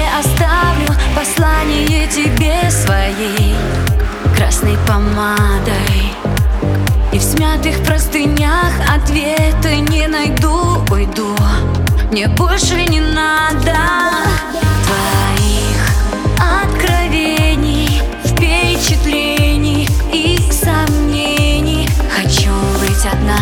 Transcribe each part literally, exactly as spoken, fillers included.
оставлю послание тебе своей красной помадой. И в смятых простынях ответа не найду, уйду, мне больше не надо твоих откровений, впечатлений и сомнений. Хочу быть одна,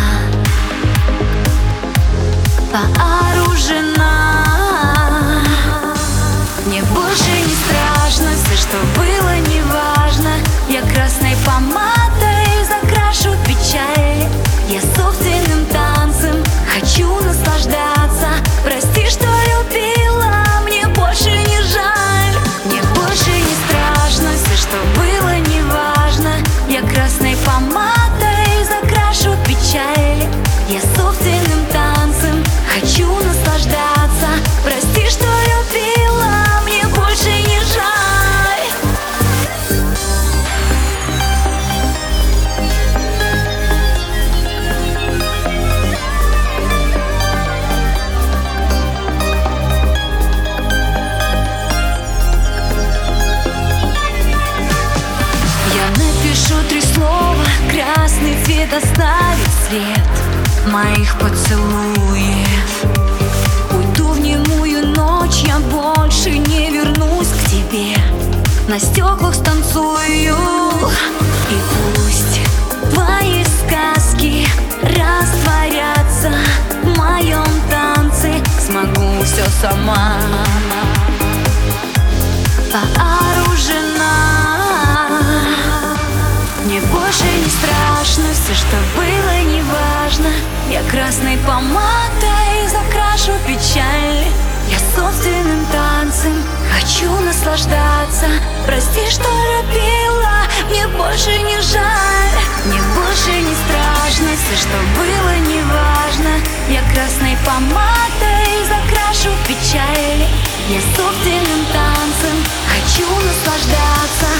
вооружена. Мне больше не страшно, все, что было, неважно. Я красной помадой закрашу печаль. Я собственным танцем хочу наслаждаться. Прости, что любила, мне больше не жаль. Мне больше не страшно, все, что было, неважно. Я красной помадой закрашу печаль. Я собственным танцем хочу наслаждаться. Прости, что любила, мне больше не жаль. Я напишу три слова, красный цвет оставит след моих поцелуев. Уйду в немую ночь, я больше не вернусь к тебе. На стеклах станцую, и пусть твои сказки растворятся в моем танце. Смогу все сама, вооружена. Мне больше не страшно, все, что было, неважно. Я красной помадой закрашу печаль. Я собственным танцем хочу наслаждаться. Прости, что любила, мне больше не жаль. Мне больше не страшно, все, что было, неважно. Я красной помадой закрашу печаль. Я собственным танцем хочу наслаждаться.